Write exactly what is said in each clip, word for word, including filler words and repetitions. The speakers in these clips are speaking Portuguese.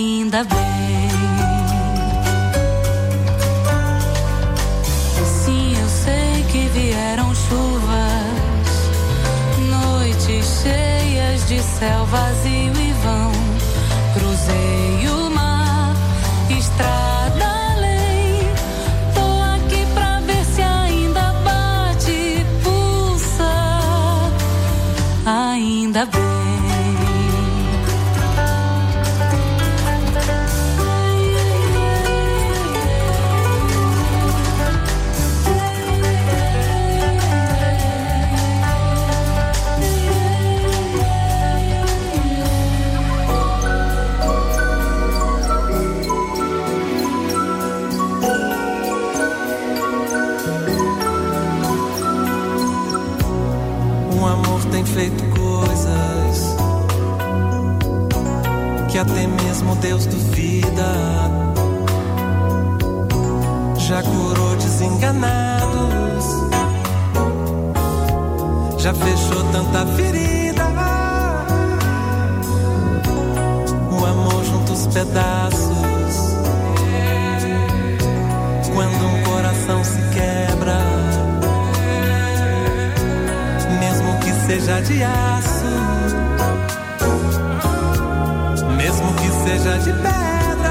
ainda bem. Sim, eu sei que vieram chuvas, noites cheias de céu vazio e vão. Cruzei o mar, estrada além. Tô aqui pra ver se ainda bate e pulsa. Ainda bem. Tem feito coisas que até mesmo Deus duvida. Já curou desenganados, já fechou tanta ferida. O amor junta os pedaços quando um coração se quebra. Seja de aço, mesmo que seja de pedra,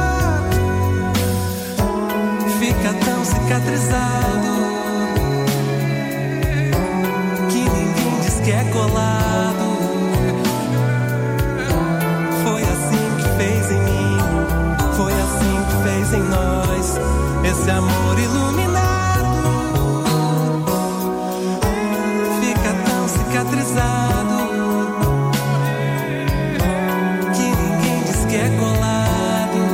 fica tão cicatrizado que ninguém diz que é colado. Foi assim que fez em mim, foi assim que fez em nós, esse amor iluminado. Cicatrizado, que ninguém diz que é colado.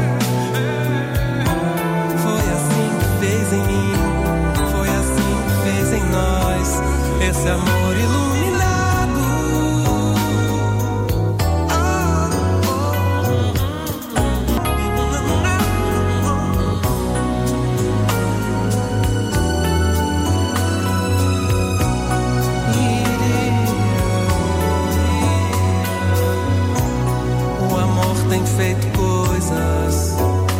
Foi assim que fez em mim, foi assim que fez em nós, esse amor iluminado. Tem feito coisas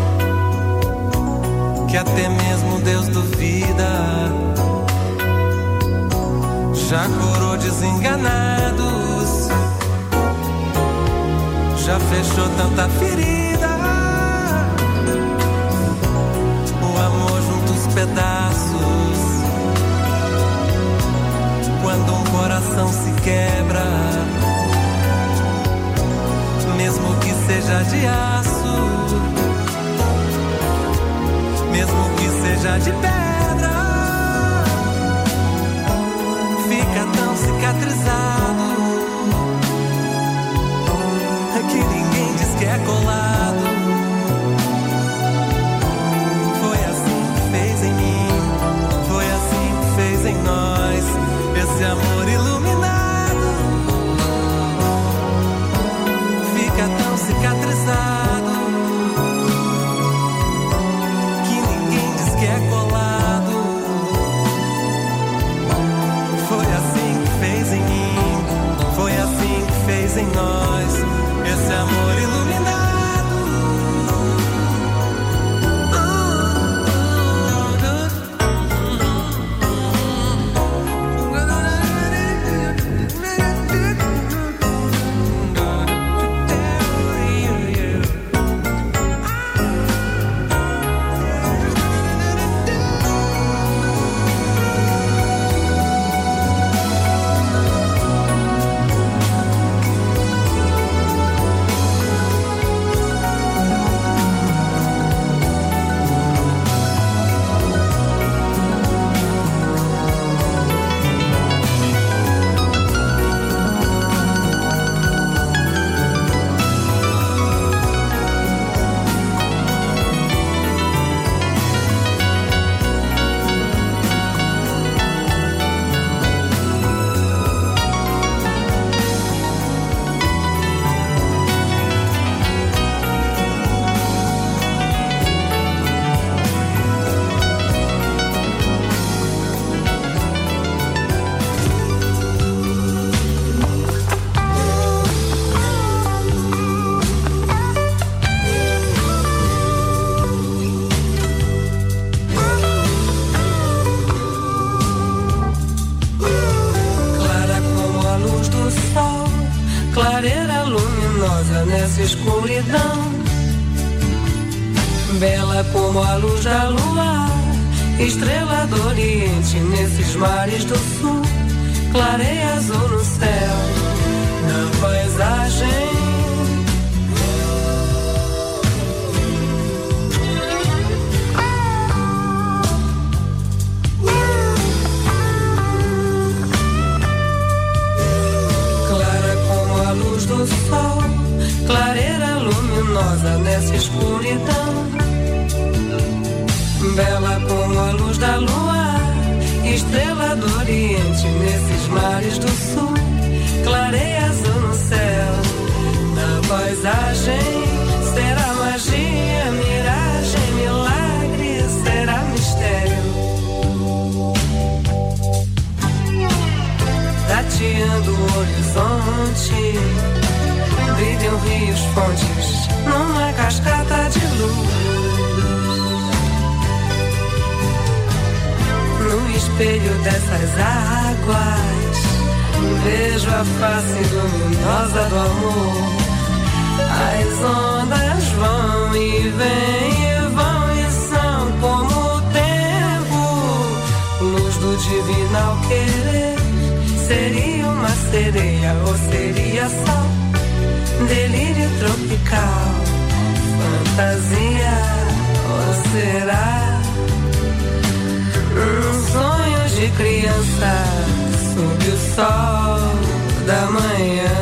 que até mesmo Deus duvida. Já curou desenganados, já fechou tanta ferida. O amor junta os pedaços quando um coração se quebra. Mesmo que seja de aço, mesmo que seja de pedra, fica tão cicatrizado que ninguém diz que é colado. Foi assim que fez em mim, foi assim que fez em nós, esse amor iluminado. Tão cicatrizado que ninguém diz que é colado. Foi assim que fez em mim, foi assim que fez em nós, esse amor iluminado. Bela como a luz da lua, estrela do oriente, nesses mares do sul, clareia azul no céu, na paisagem. Clara como a luz do sol, clareira luminosa nessa escuridão. Bela como a luz da lua, estrela do oriente, nesses mares do sul, clareia azul no céu, na paisagem. Será magia, miragem, milagre, será mistério. Tateando o horizonte, brilham rios, fontes, numa cascata de luz. No espelho dessas águas, vejo a face luminosa do amor. As ondas vão e vêm e vão e são como o tempo. Luz do divinal querer, seria uma sereia ou seria só delírio tropical, fantasia ou será um sonho de criança sob o sol da manhã?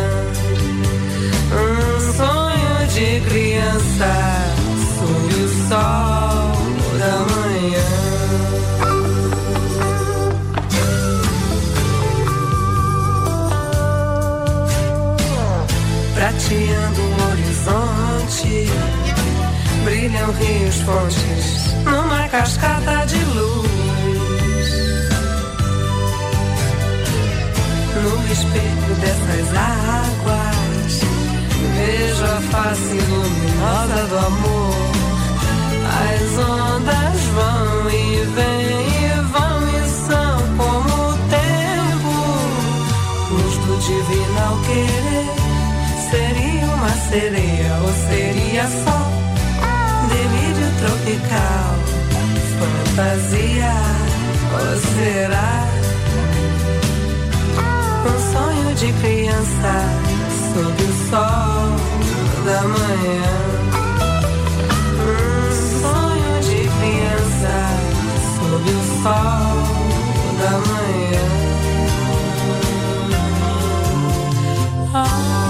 Um sonho de criança sob o sol da manhã. Prateando o horizonte, brilham rios, fontes, numa cascata de luz. No espelho dessas águas, vejo a face luminosa do amor. As ondas vão e vêm e vão e são como o tempo. Luz do divinal querer, seria uma sereia ou seria só delírio tropical, fantasia ou será um sonho de criança sob o sol da manhã? Um sonho de criança sob o sol da manhã. Ah.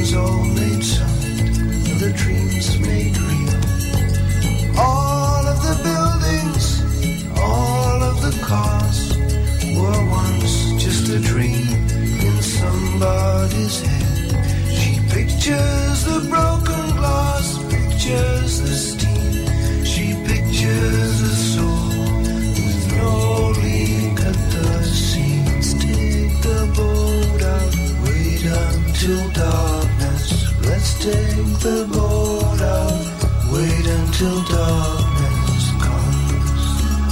was all made solid, the dreams made real. All of the buildings, all of the cars were once just a dream in somebody's head. She pictures the broken glass, pictures the steam. She pictures a soul with no leak at the seams. Take the boat out, wait until darkness. Let's take the boat out, wait until darkness comes.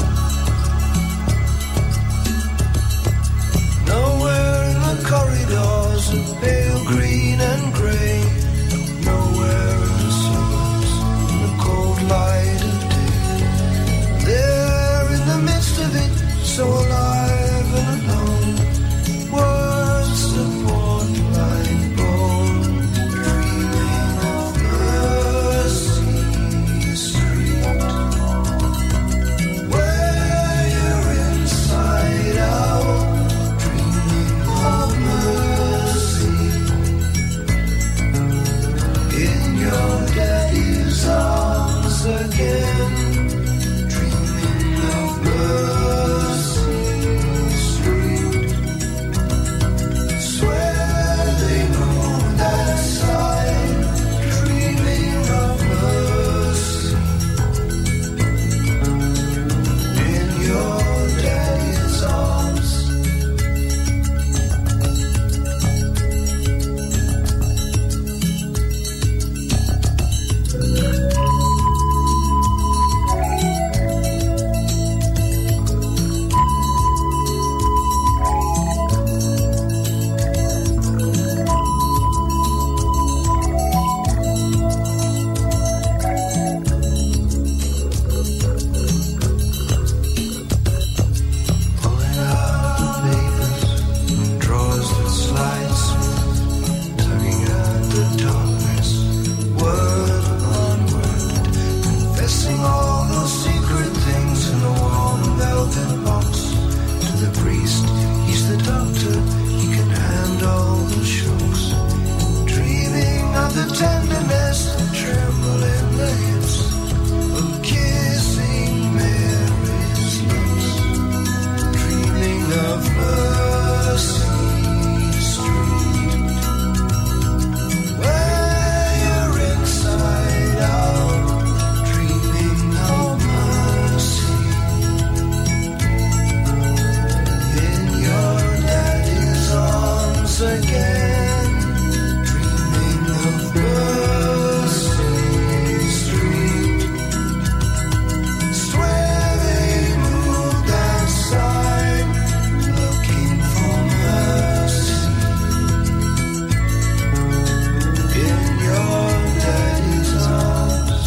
Nowhere in the corridors of pale green and grey. Nowhere in the suburbs in the cold light of day. There in the midst of it, so alive and alone, was the Portland bone, dreaming of Mercy Street, where you're inside out, dreaming of mercy, in your daddy's arms again, dreaming of Mercy Street. Swear they know that side, dreaming of mercy, in your daddy's arms. Pulling out the papers and drawers that slide smooth, tugging at the darkness, word on word, confessing all those secret things in the warm velvet box. To the priest, he's the doctor, he can handle the shocks. Dreaming of the tenderness that tremble in the hips, of kissing Mary's lips, dreaming of Mercy Street, where you're inside out, dreaming of mercy, in your daddy's arms again, dreaming of Mercy Street. Swear they moved outside, looking for mercy, in your daddy's arms.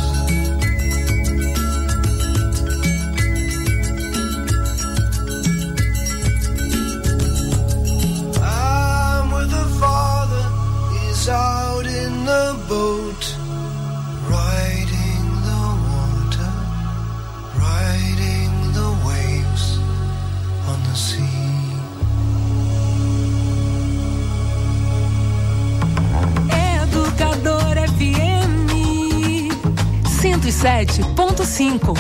I'm with the father, he's out in the boat, riding the water, riding the waves on the sea. Educador F M cento e sete ponto cinco.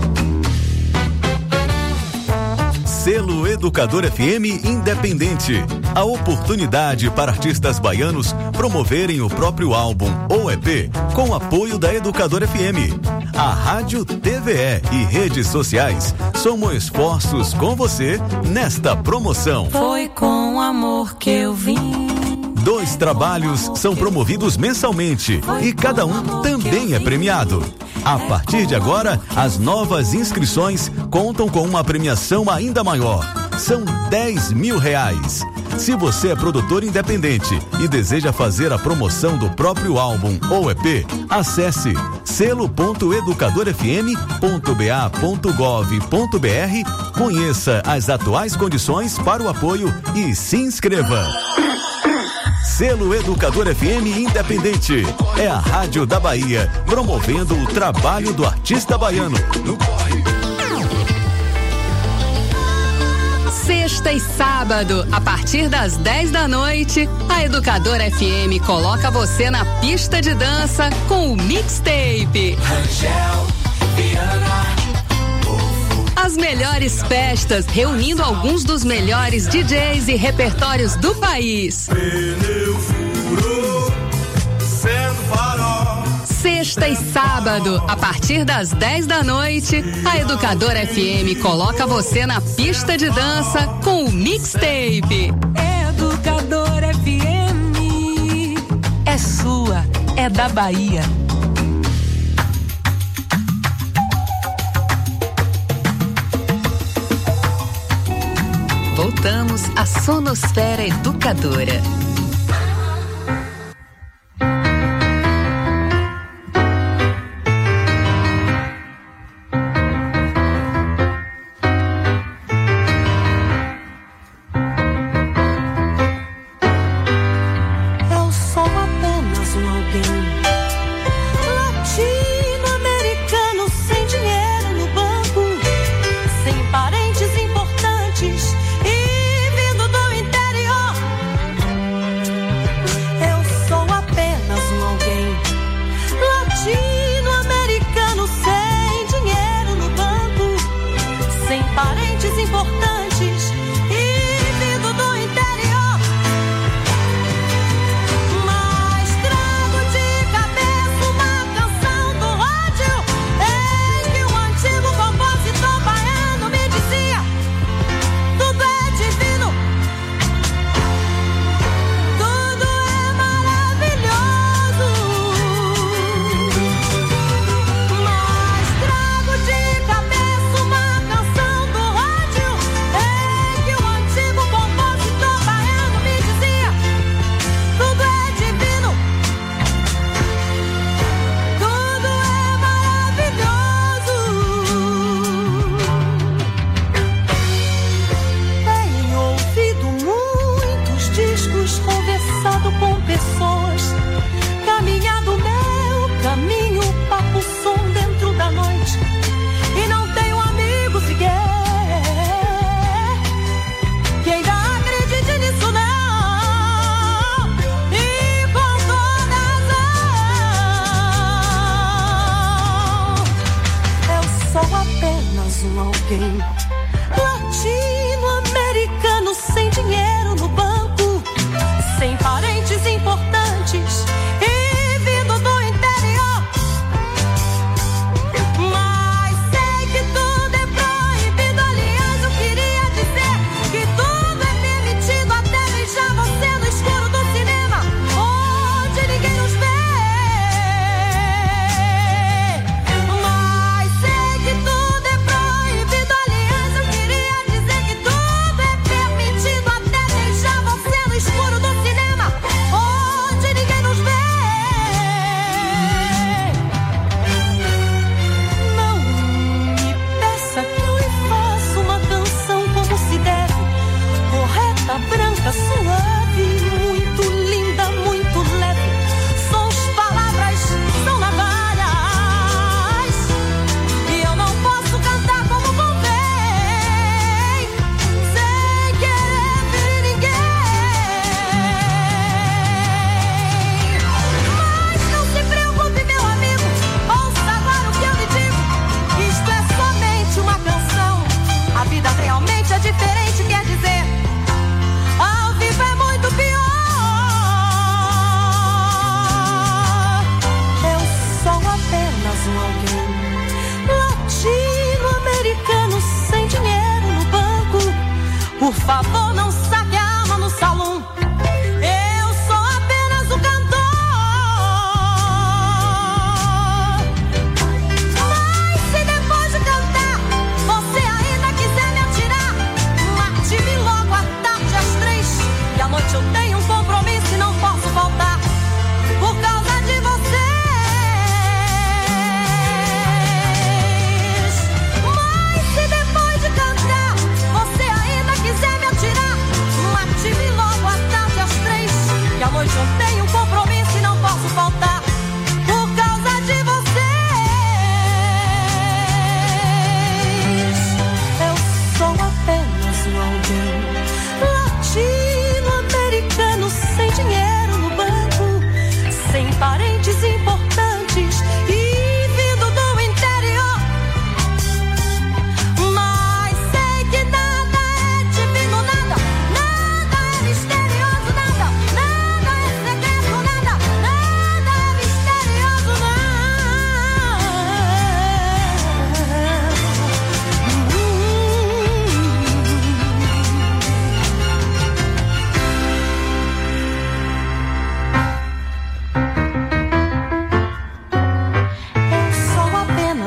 Selo Educador F M Independente. A oportunidade para artistas baianos promoverem o próprio álbum ou E P com apoio da Educador F M. A rádio, T V E e redes sociais somam esforços com você nesta promoção. Foi com amor que eu vim. Dois trabalhos são promovidos mensalmente e cada um também é premiado. A partir de agora, as novas inscrições contam com uma premiação ainda maior. São dez mil reais. Se você é produtor independente e deseja fazer a promoção do próprio álbum ou E P, acesse selo ponto educador f m ponto b a ponto gov ponto b r, conheça as atuais condições para o apoio e se inscreva. Selo Educador F M Independente. É a rádio da Bahia, promovendo o trabalho do artista baiano. Sexta e sábado, a partir das dez da noite, a Educadora F M coloca você na pista de dança com o Mixtape. Rangel, Viana, As melhores festas, reunindo alguns dos melhores D Js e repertórios do país. pneu furou, sendo farol. Sexta e sábado, a partir das dez da noite, a Educadora F M coloca você na pista de dança com o Mixtape. Educadora F M. É sua, é da Bahia. Voltamos à Sonosfera Educadora. Onde ninguém nos vê.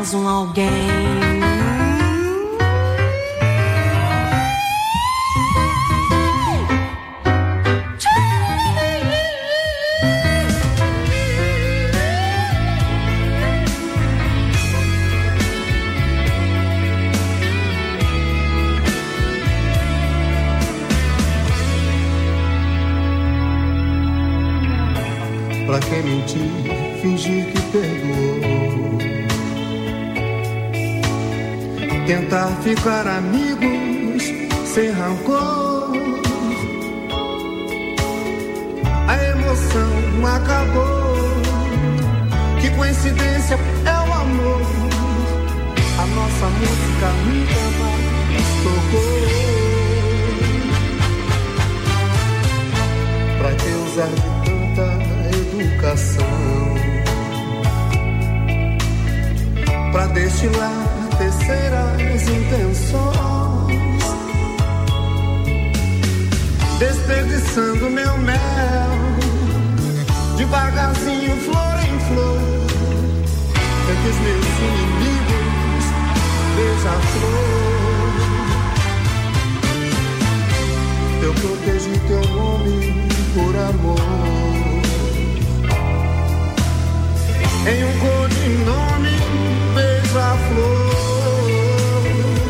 mais um alguém. Pra que mentir, fingir que perdoou? Tentar ficar amigos sem rancor. A emoção acabou. Que coincidência é o amor. A nossa música nunca mais tocou. Pra que usar de tanta educação pra destilar terceiras intenções, desperdiçando meu mel devagarzinho, flor em flor, entre os meus inimigos beija-flor. Eu protegi teu nome por amor. Em um codinome, beija-flor.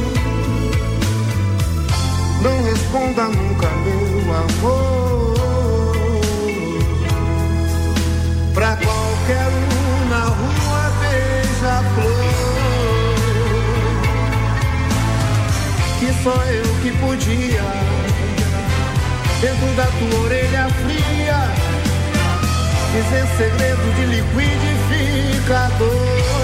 Não responda nunca, meu amor. Pra qualquer um na rua, beija-flor. Que só eu que podia, dentro da tua orelha fria, dizer segredo de liquidificador.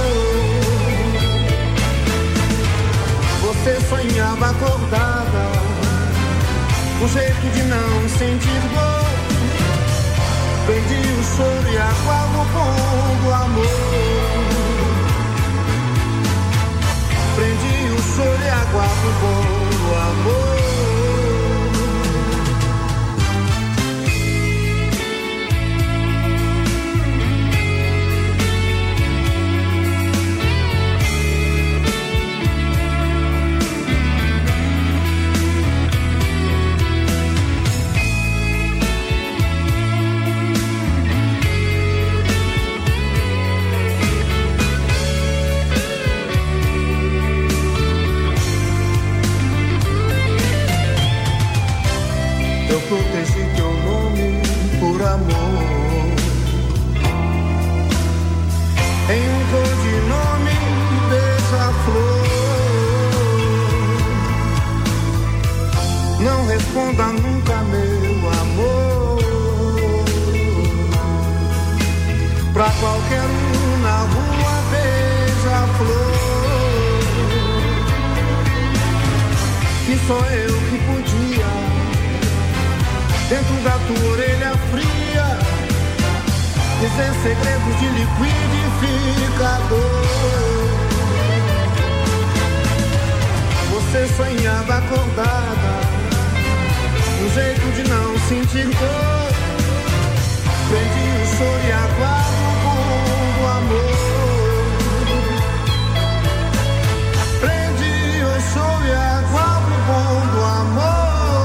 Você sonhava acordada, um jeito de não sentir dor. Perdi o choro e água no pão do amor. Prendi o choro e água no pão do amor. Eu protegi teu nome por amor. Em um codinome, beija-flor. Não responda nunca, meu amor. Pra qualquer um na rua, beija-flor. Que só eu que podia, dentro da tua orelha fria, dizer segredos de liquidificador. Você sonhava acordada, um jeito de não sentir dor. Prendi o choro e aguardo com o amor. Prendi o choro e aguardo com o amor.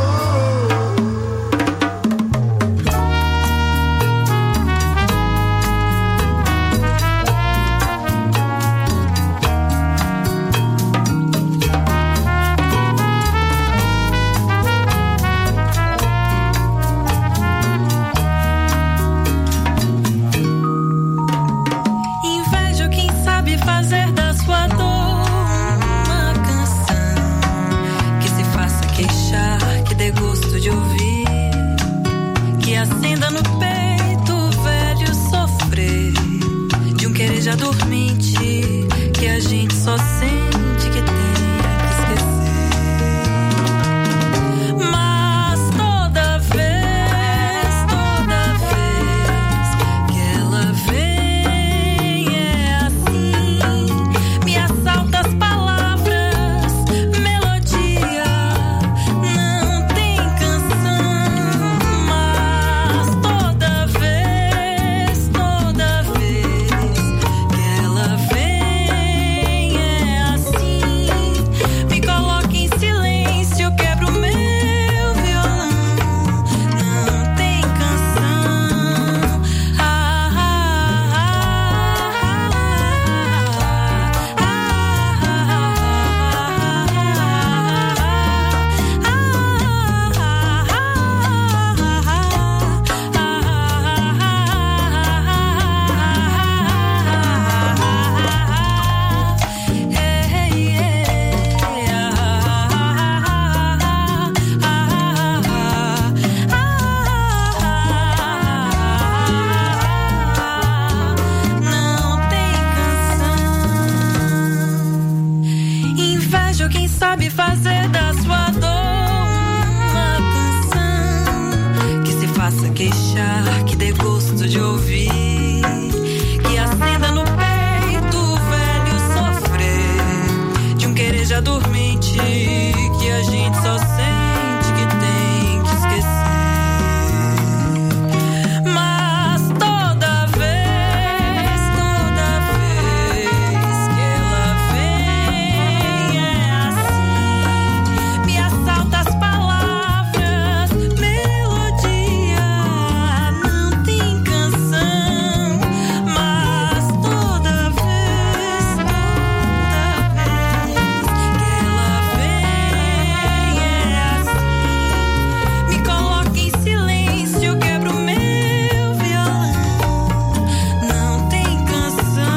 Dormente, que a gente só sente que tem que esquecer. Mas toda vez, toda vez que ela vem é assim, me assalta as palavras, melodia, não tem canção. Mas toda vez, toda vez ela vem sabe fazer da sua dor uma canção que se faça queixar, que dê gosto de ouvir, que acenda no peito o velho sofrer de um querer já dormente que a gente só sente que tem que esquecer. Mas toda vez, toda vez que ela vem é assim, me assalta as palavras, melodia, não tem canção. Mas toda vez, toda vez que ela vem é assim, me coloca em silêncio, quebra o meu violão, não tem canção.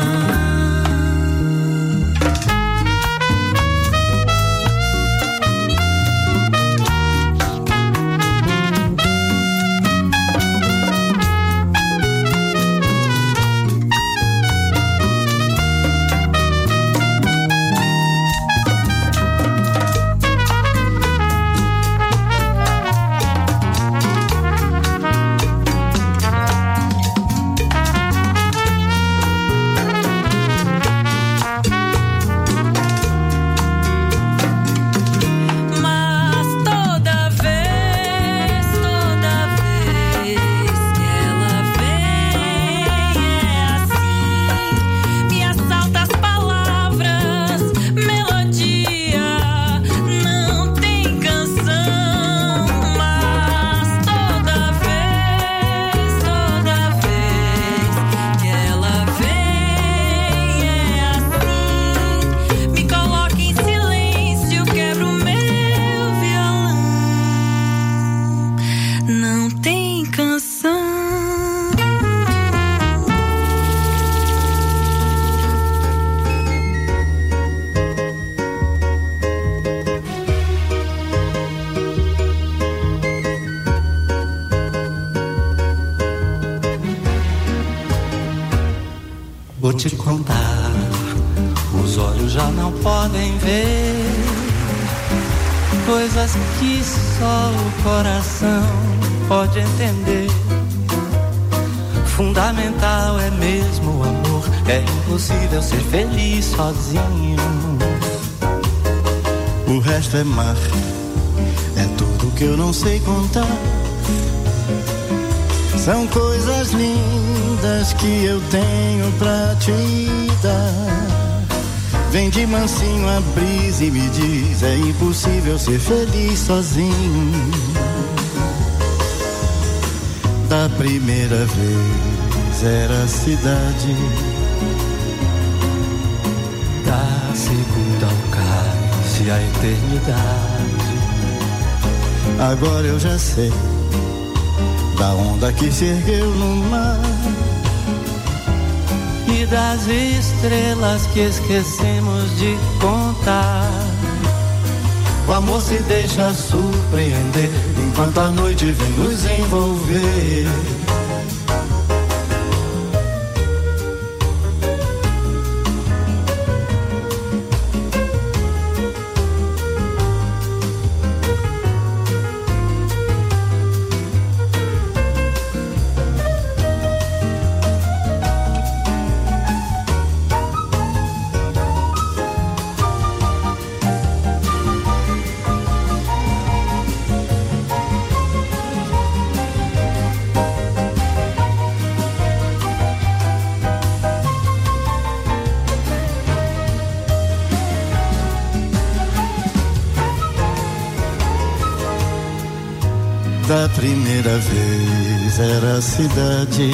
Mas toda vez, toda vez que ela vem é assim, me assalta as palavras, melodia, não tem canção. Mas toda vez, toda vez que ela vem é assim, me coloca em silêncio, quebra o meu violão, não tem canção. Vou te contar, os olhos já não podem ver coisas que só o coração pode entender. Fundamental é mesmo o amor, é impossível ser feliz sozinho. O resto é mar, é tudo que eu não sei contar. São coisas lindas que eu tenho pra te dar. Vem de mansinho a brisa e me diz, é impossível ser feliz sozinho. Da primeira vez era a cidade, Da segunda ao cais e a eternidade. agora eu já sei da onda que se ergueu no mar e das estrelas que esquecemos de contar. O amor se deixa surpreender enquanto a noite vem nos envolver. Da primeira vez era a cidade,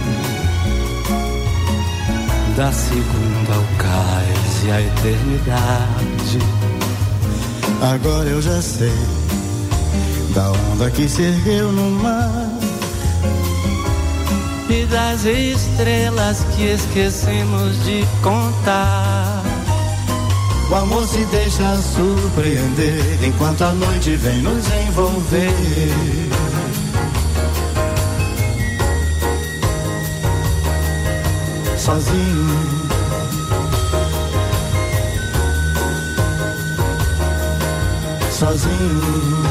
da segunda ao cais e a eternidade. agora eu já sei da onda que se ergueu no mar E das estrelas que esquecemos de contar. O amor se deixa surpreender enquanto a noite vem nos envolver. Sozinho sozinho.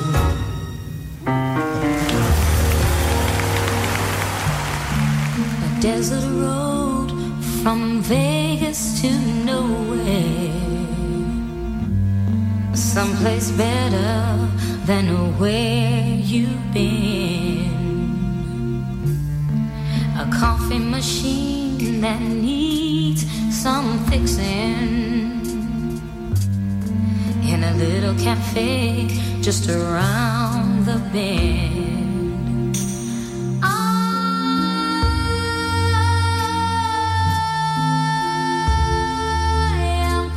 A desert road from Vegas to nowhere, someplace better than where you've been. A coffee machine that needs some fixing, in a little cafe just around the bend. I am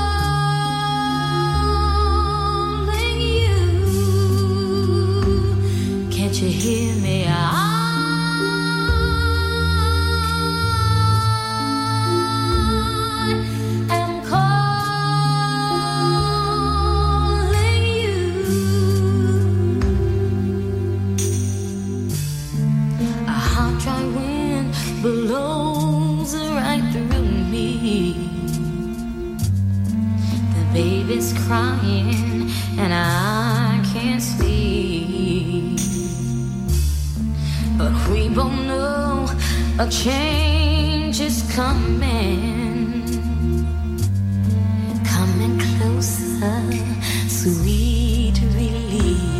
calling you. Can't you hear me? I blows right through me. The baby's crying and I can't sleep, but we both know a change is coming. Coming closer, sweet release.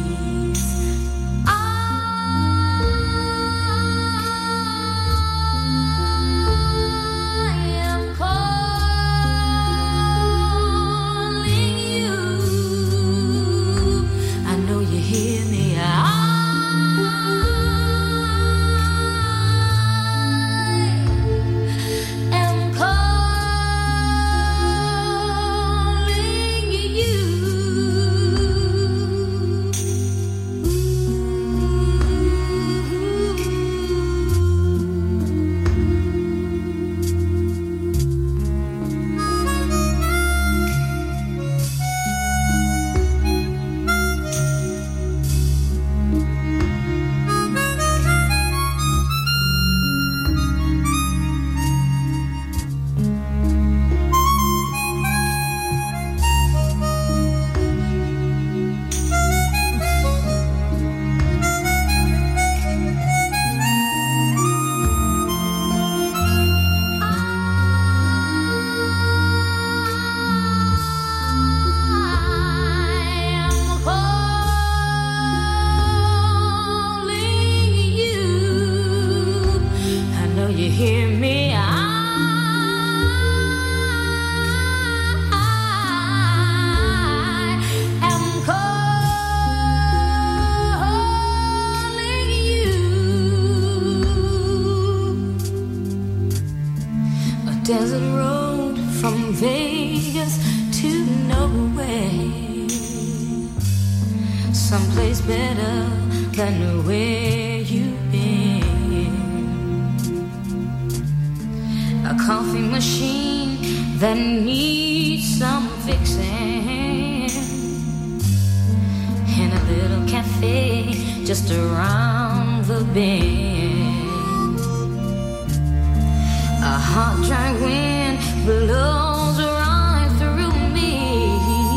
Desert road from Vegas to nowhere, someplace better than where you've been. A coffee machine that needs some fixing, in a little cafe just around the bend. A hot, dry wind blows right through me.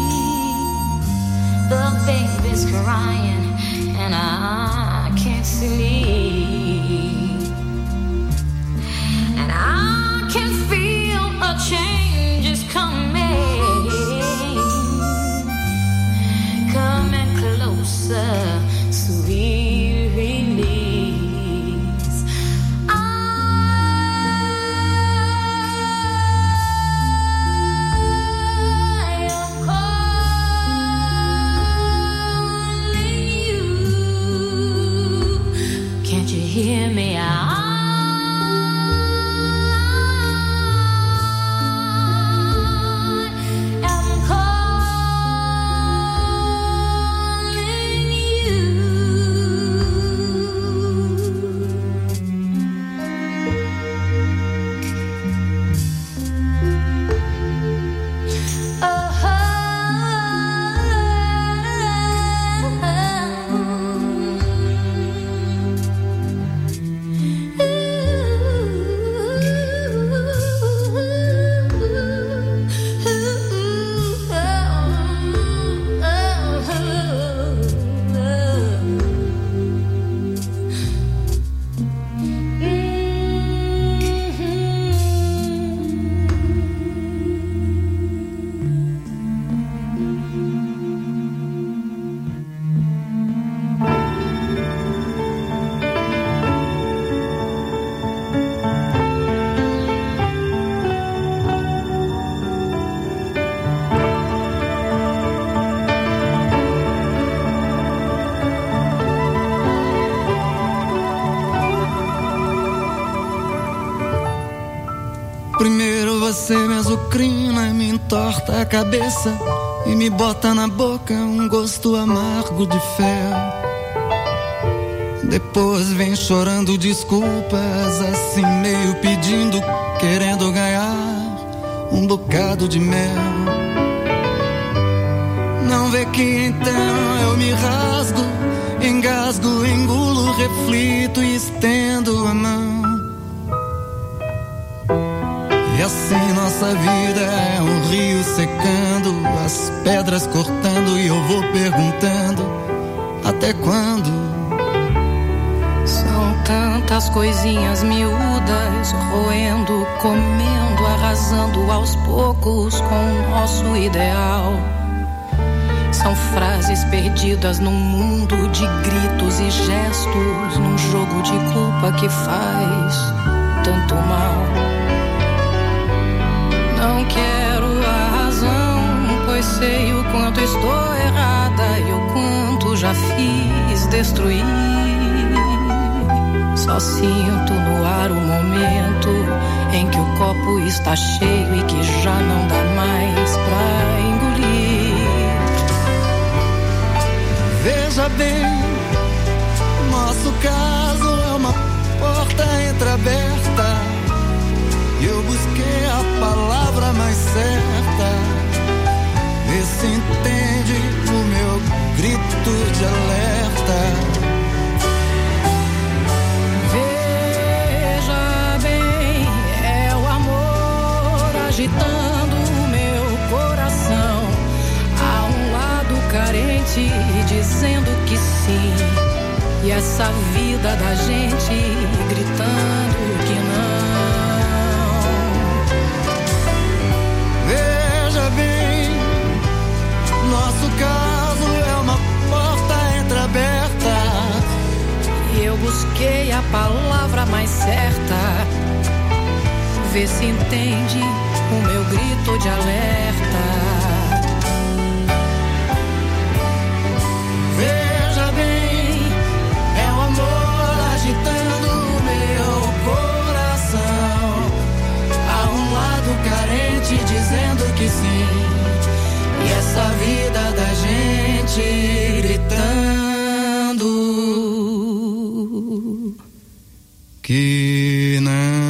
The baby's crying and I can't sleep, and I can feel a change is coming, coming closer, sweet release. I Cheiro você me azucrina e me entorta a cabeça e me bota na boca um gosto amargo de fel. Depois vem chorando desculpas, assim meio pedindo, querendo ganhar um bocado de mel. Não vê que então eu me rasgo, engasgo, engulo, reflito e estendo a mão. E assim nossa vida é um rio secando, as pedras cortando e eu vou perguntando, até quando? São tantas coisinhas miúdas, roendo, comendo, arrasando aos poucos com o nosso ideal. São frases perdidas num mundo de gritos e gestos, num jogo de culpa que faz tanto mal. Não quero a razão, pois sei o quanto estou errada e o quanto já fiz destruir. Só sinto no ar o momento em que o copo está cheio e que já não dá mais pra engolir. Veja bem, nosso caso é uma porta entreaberta. Eu busquei a palavra mais certa. Vê se entende o meu grito de alerta. Veja bem, é o amor agitando o meu coração. Há um lado carente dizendo que sim, e essa vida da gente gritando que não. Veja bem, nosso caso é uma porta entreaberta. E eu busquei a palavra mais certa. Vê se entende o meu grito de alerta. Veja bem, é o amor agitando o meu coração. Há um lado carente dizendo que sim, e essa vida da gente gritando que não.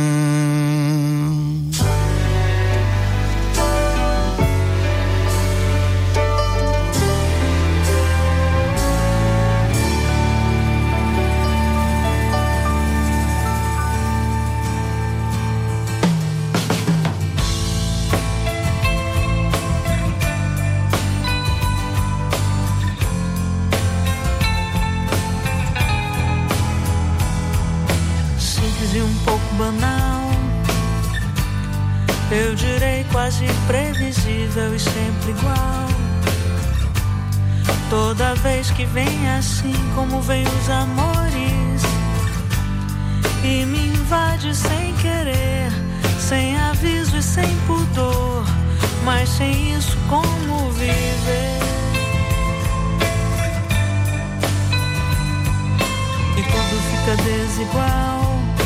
Eu direi quase previsível e sempre igual. Toda vez que vem assim como vem os amores e me invade sem querer, sem aviso e sem pudor, mas sem isso como viver? E tudo fica desigual.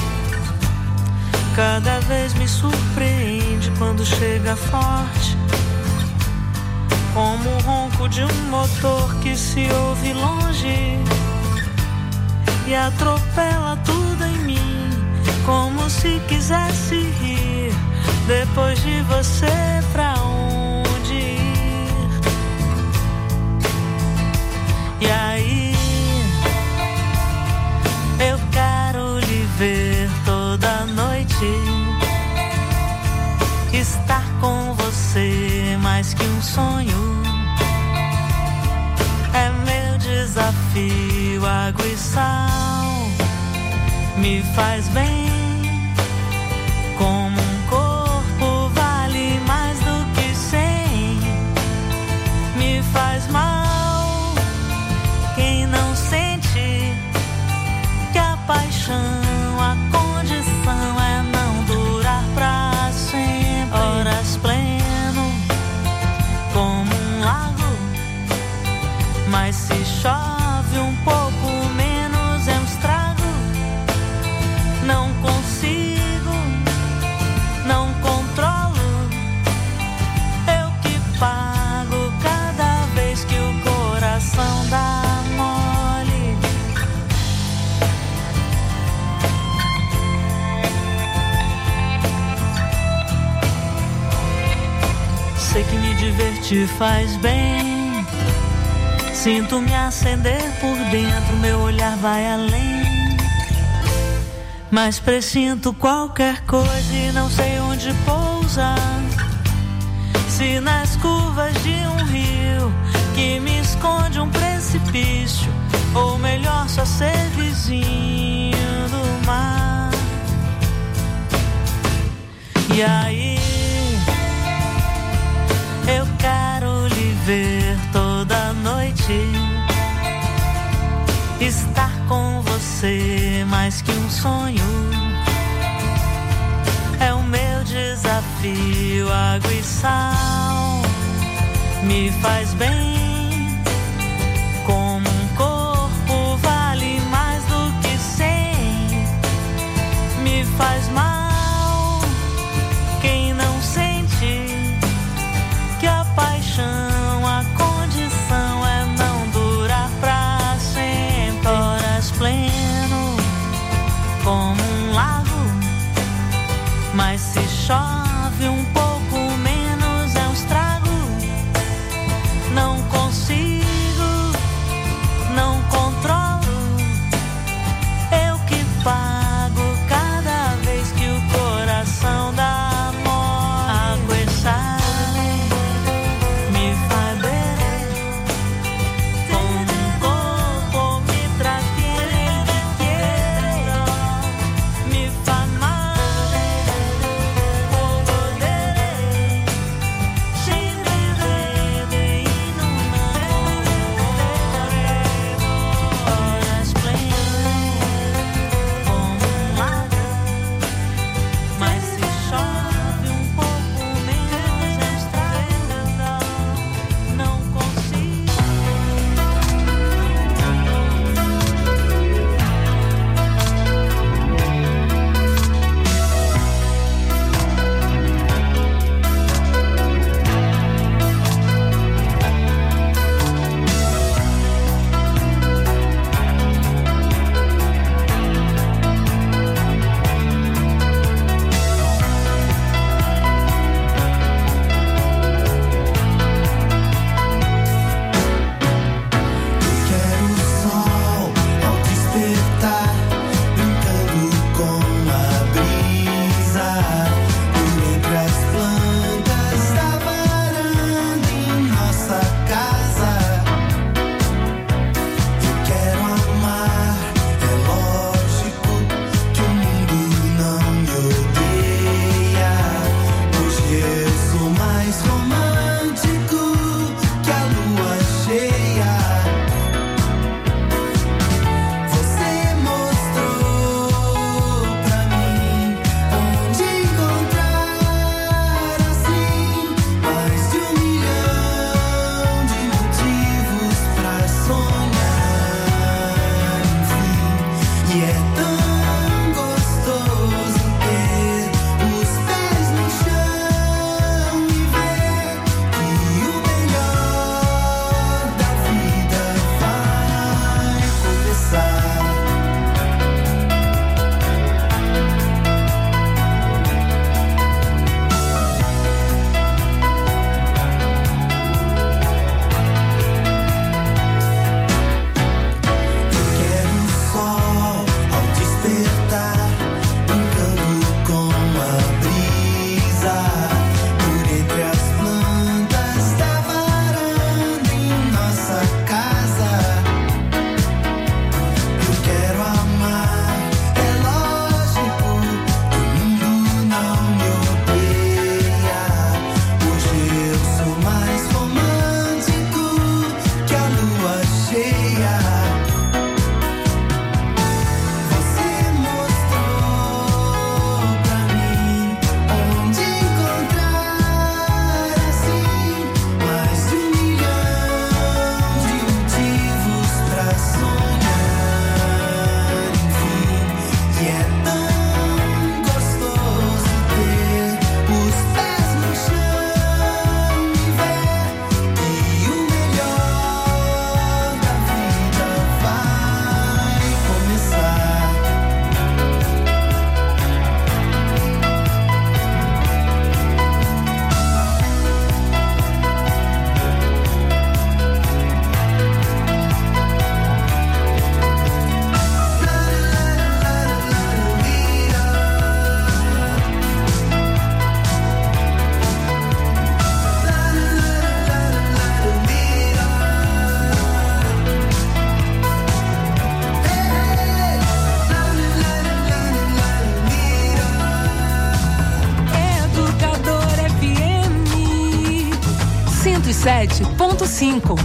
Cada vez me surpreende quando chega forte, como o ronco de um motor que se ouve longe e atropela tudo em mim, como se quisesse rir. Depois de você, pra onde ir? E aí, eu quero lhe ver toda noite, estar com você mais que um sonho. É meu desafio, água e sal me faz bem, como um corpo vale mais do que cem. Me faz mal quem não sente que a paixão, a condição é não durar pra sempre. Horas pleno como um lago, mas se chove um pouco menos é um estrago. Não sei que me divertir faz bem. Sinto-me acender por dentro, meu olhar vai além. Mas presinto qualquer coisa e não sei onde pousar. Se nas curvas de um rio que me esconde um precipício, ou melhor só ser vizinho do mar. E aí eu quero lhe ver toda noite, estar com você mais que um sonho. É o meu desafio, água e sal me faz bem. Como um corpo vale mais do que cem, me faz mal quem não sente que a paixão, a condição é não durar pra sempre. Horas pleno como um lago, mas se chove um pouco menos é um estrago. Não consigo, não controlo, eu que pago cada vez que o coração dá mole. Água e sal me faz beber, como um corpo me traqueira, me faz mal, o poder, sem viver e não horas plenas como um lago, mas se chove um pouco menos é estrada, não consigo. Quero o sol ao despertar, brincando com a brisa, por entre as plantas da varanda em nossa casa. Eu quero amar, é lógico que o mundo não me odeia. Hoje eu sou mais romântico que a lua cheia. Você mostrou pra mim onde encontrar assim mais de um milhão de motivos pra sonhar, enfim. E é tão gostoso ter os pés no chão e ver e sete ponto cinco.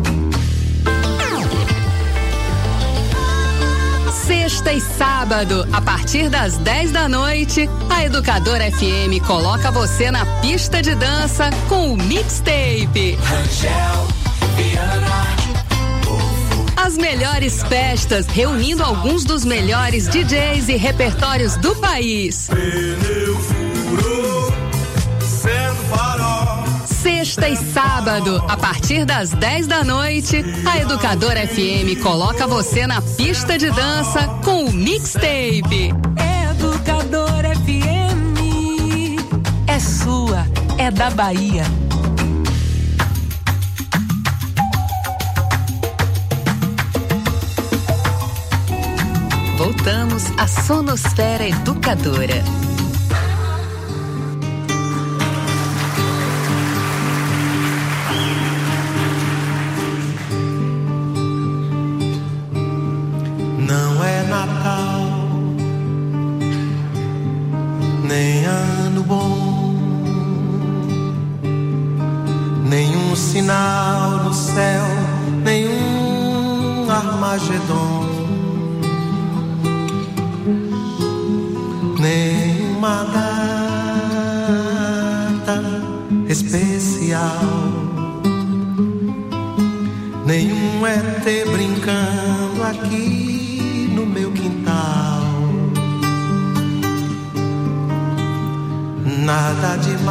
Sexta e sábado, a partir das dez da noite, a Educadora F M coloca você na pista de dança com o Mixtape. Rangel, Viana, As melhores festas, reunindo alguns dos melhores D Js e repertórios do país. pneu furou, sendo farol. Sexta e sábado, a partir das dez da noite, a Educadora F M coloca você na pista de dança com o Mixtape. Educadora F M é sua, é da Bahia. Voltamos à Sonosfera Educadora. Não é Natal, nem ano bom, nenhum sinal no céu, nenhum Armagedon, nenhuma data especial, nenhum E T brincando aqui no meu quintal. Nada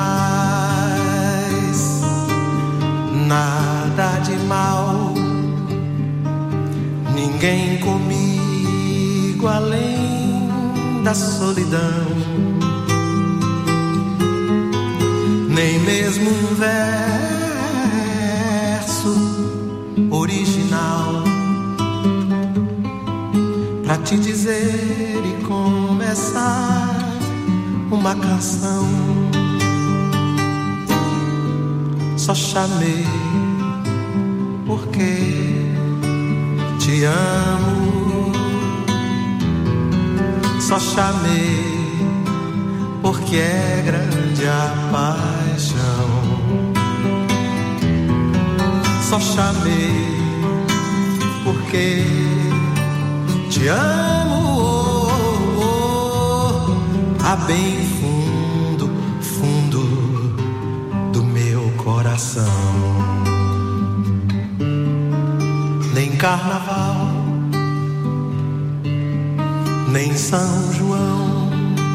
demais, nada de mal, ninguém comigo além da solidão, nem mesmo um verso original pra te dizer e começar uma canção. Só chamei porque te amo. Só chamei porque é grande a paixão. Só chamei porque te amo, oh, oh, oh, a bem fundo, fundo do meu coração. Nem carnaval, nem São João,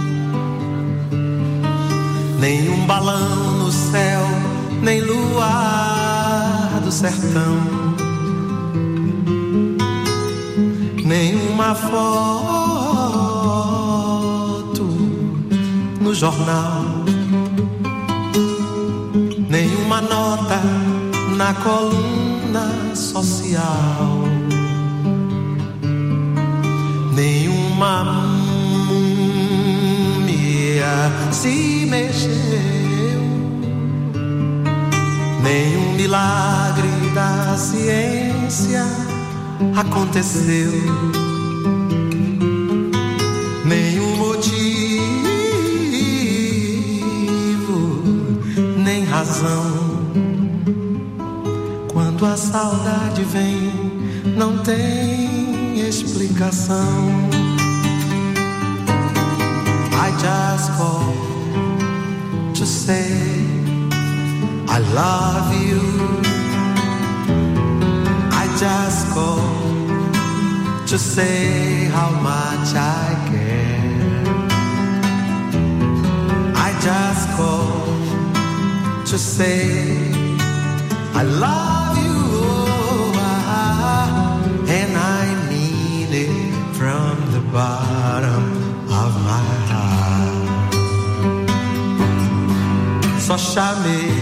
nem um balão no céu, nem luar do sertão, nenhuma foto no jornal, nenhuma nota na coluna social, nenhuma múmia se mexeu, nenhum milagre da ciência aconteceu, nenhum motivo, nem razão. Quando a saudade vem, não tem explicação. I just call to say I love you. I just call to say how much I care. I just call to say I love you, and I mean it from the bottom of my heart. Só chamei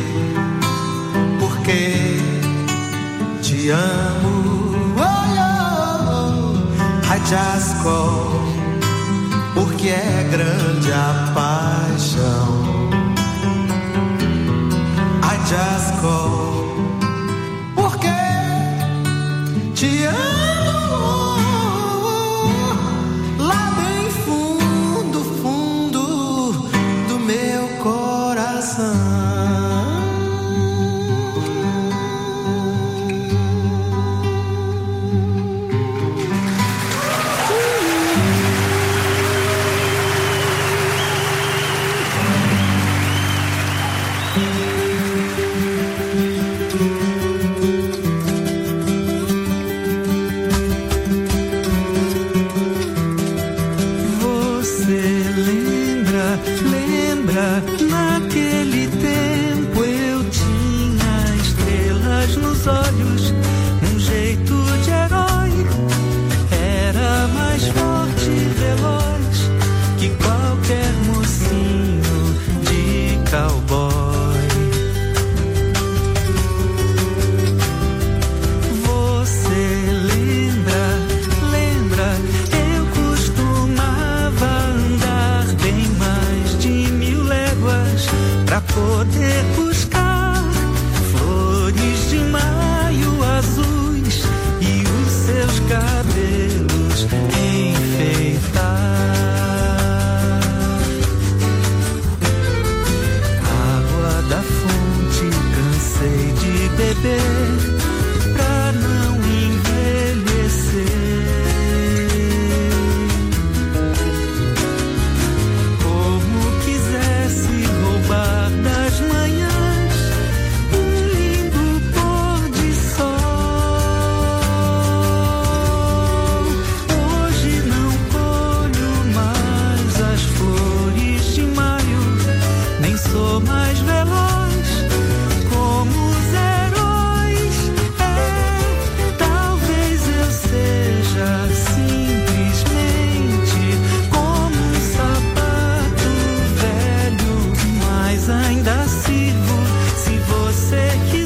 porque te amo. Oh, oh, I just call porque é grande a paixão. I just call porque te amo, lá bem fundo, fundo do meu coração. Poder buscar flores de maio azuis e os seus cabelos enfeitar. Água da fonte cansei de beber pra não envelhecer. Como quisesse roubar das manhãs um lindo pôr de sol. Hoje não colho mais as flores de maio, nem sou mais veloz como os heróis. É, talvez eu seja simplesmente como um sapato velho, mas ainda sirvo se você quiser.